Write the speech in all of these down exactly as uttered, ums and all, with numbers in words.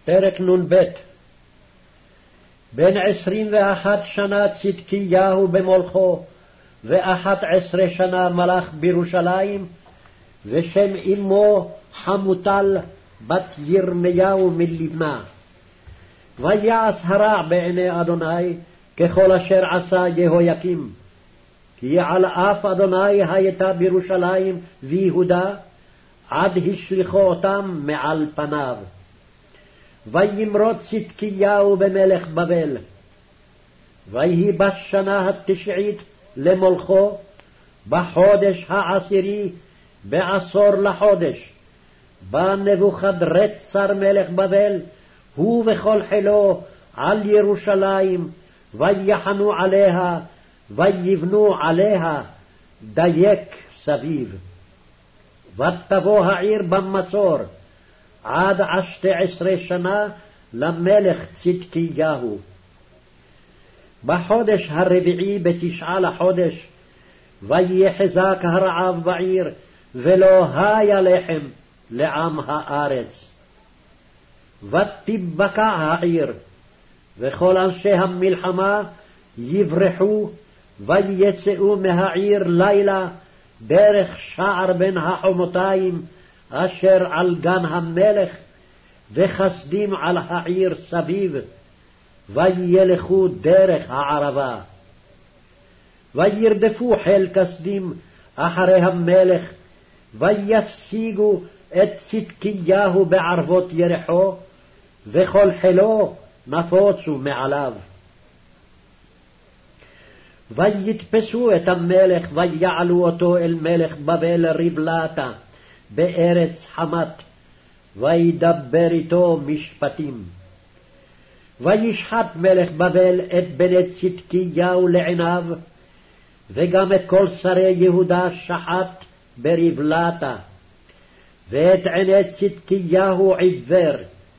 פרק נ"ב. בן עשרים ואחת שנה צדקיהו במולכו, ואחת עשרה שנה מלך בירושלים, ושם אמו חמוטל בת ירמיהו מלבנה. ויעש הרע בעיני אדוני ככל אשר עשה יהויקים, כי על אף אדוני הייתה בירושלים ויהודה, עד השליחו אותם מעל פניו. וימרוד צדקיהו במלך בבל. ויהי בשנה התשעית למולכו, בחודש העשירי, בעשור לחודש, בא נבוכדרצר מלך בבל, הוא וכל חילו, על ירושלים, ויחנו עליה, ויבנו עליה דייק סביב. ותבוא העיר במצור, עד עשתי עשרה שנה למלך צדקיהו. בחודש הרביעי בתשעה לחודש, ויחזק הרעב בעיר, ולא היה לחם לעם הארץ. ותבקע העיר, וכל אנשי המלחמה יברחו, ויצאו מהעיר לילה דרך שער בין החומותיים, אשר על גן המלך, וחסדים על העיר סביב, וילכו דרך הערבה. וירדפו חיל כסדים אחרי המלך, וישיגו את צדקיהו בערבות ירחו, וכל חילו נפוצו מעליו. ויתפסו את המלך, ויעלו אותו אל מלך בבל ריבלתה, בארץ חמת, וידבר איתו משפטים. וישחט מלך בבל את בני צדקיהו לעיניו, וגם את כל שרי יהודה שחט בריבלתה, ואת עיני צדקיהו עיוור,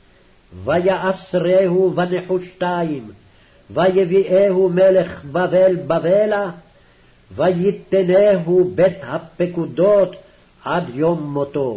ויאסרהו בנחושתיים, ויביאהו מלך בבל בבלה, ויתנהו בית הפקודות עד יום מותו.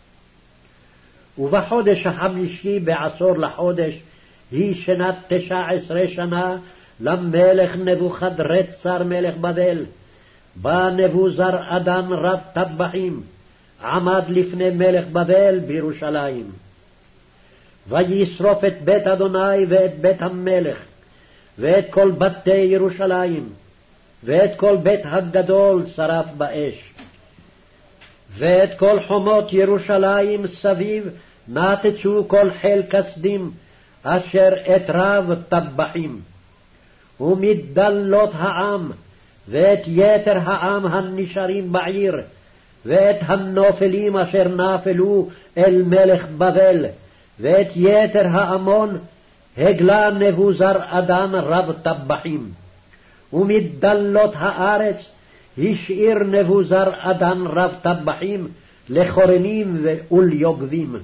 ובחודש החמישי בעשור לחודש, היא שנת תשע עשרה שנה למלך נבוכדרצר מלך בבל, בא נבוזראדן רב טבחים, עמד לפני מלך בבל בירושלים. וישרוף את בית אדוני ואת בית המלך, ואת כל בתי ירושלים, ואת כל בית הגדול שרף באש. ואת כל חומות ירושלים סביב נתצו כל חיל כסדים, אשר את רב טבחים. ומדלות העם, ואת יתר העם הנשארים בעיר, ואת הנופלים אשר נפלו אל מלך בבל, ואת יתר העמון, הגלה נבוזראדן רב טבחים. ומדלות הארץ, השאיר נבוזראדן רב טבחים לחורנים וליוגבים.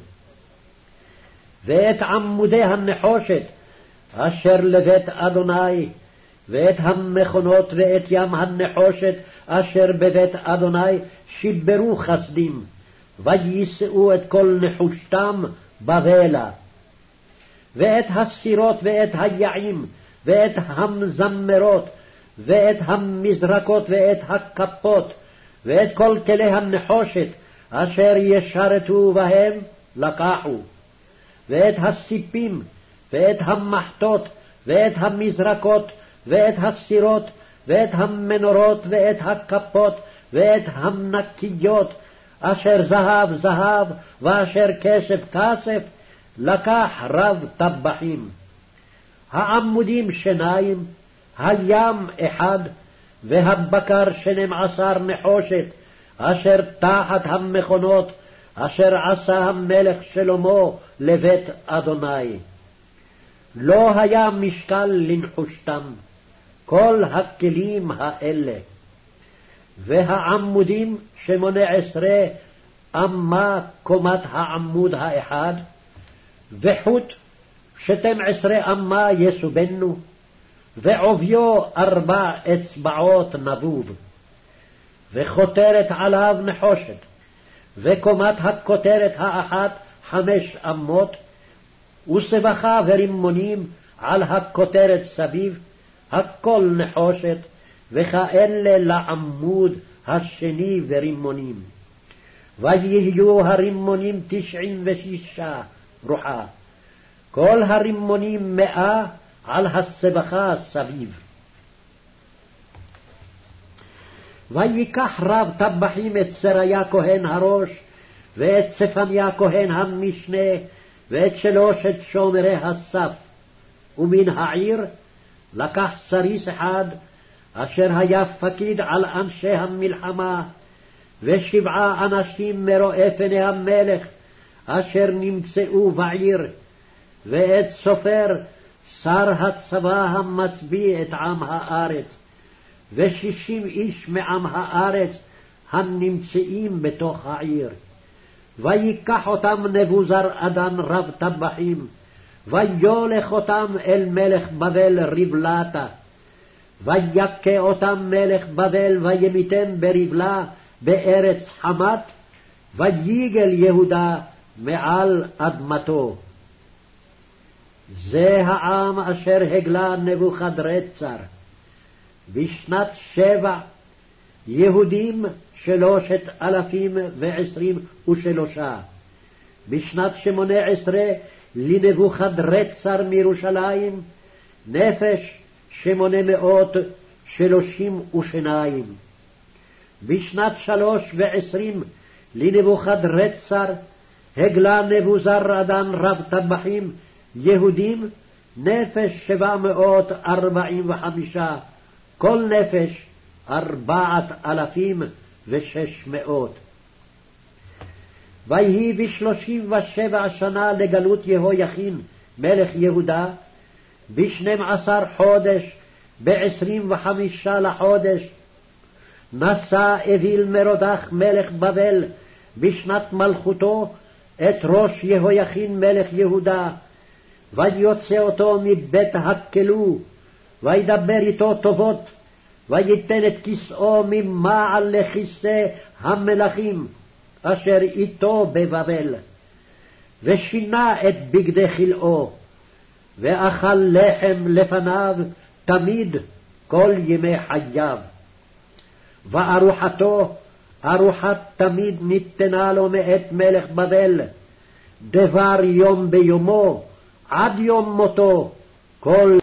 ואת עמודי הנחושת אשר לבית אדוני, ואת המכונות ואת ים הנחושת אשר בבית אדוני, שיברו חסדים, ויישאו את כל נחושתם בבלה. ואת הסירות ואת היעים, ואת המזמרות, ואת המזרקות ואת הכפות, ואת כל כלי הנחושת אשר ישרתו בהם לקחו. ואת הסיפים, ואת המחטות, ואת המזרקות, ואת הסירות, ואת המנורות, ואת הכפות, ואת המנקיות, אשר זהב זהב, ואשר כסף כסף, לקח רב טבחים. העמודים שניים, הים אחד, והבקר שנים עשר נחושת, אשר תחת המכונות, אשר עשה המלך שלמה לבית אדוני. לא היה משקל לנחושתם, כל הכלים האלה. והעמודים שמונה עשרה אמה קומת העמוד האחד, וחוט שתים עשרה אמה יסובנו, ועוביו ארבע אצבעות נבוב. וכותרת עליו נחושת, וקומת הכותרת האחת חמש אמות, וסבכה ורימונים על הכותרת סביב, הכל נחושת, וכאלה לעמוד השני ורימונים. ויהיו הרימונים תשעים ושישה רוחה, כל הרימונים מאה על הסבכה סביב. ויקח רב טבחים את סריה כהן הראש, ואת צפניה כהן המשנה, ואת שלושת שומרי הסף, ומן העיר לקח סריס אחד, אשר היה פקיד על אנשי המלחמה, ושבעה אנשים מרואי פני המלך, אשר נמצאו בעיר, ואת סופר שר הצבא המצביא את עם הארץ, ושישים איש מעם הארץ הנמצאים בתוך העיר. ויקח אותם נבוזראדן רב טבחים, ויולך אותם אל מלך בבל ריבלתה, ויכה אותם מלך בבל וימיתם בריבלה בארץ חמת, ויגל יהודה מעל אדמתו. זה העם אשר הגלה נבוכדרצר. בשנת שבע יהודים שלושת אלפים ועשרים ושלושה. בשנת שמונה עשרה לנבוכדרצר מירושלים נפש שמונה מאות שלושים ושניים. בשנת שלוש ועשרים לנבוכדרצר הגלה נבוזראדן רב טבחים יהודים נפש שבע מאות ארבעים וחמישה, כל נפש ארבעת אלפים ושש מאות. ויהי בשלושים ושבע שנה לגלות יהויכין מלך יהודה, בשנים עשר חודש, בעשרים וחמישה לחודש, נשא אוויל מרודח מלך בבל בשנת מלכותו את ראש יהויכין מלך יהודה, ויוצא אותו מבית הכלוא, וידבר איתו טובות, ויתן את כסאו ממעל לכיסא המלכים אשר איתו בבבל, ושינה את בגדי חלאו, ואכל לחם לפניו תמיד כל ימי חייו. וארוחתו ארוחת תמיד ניתנה לו מאת מלך בבל, דבר יום ביומו עד יום מותו, כל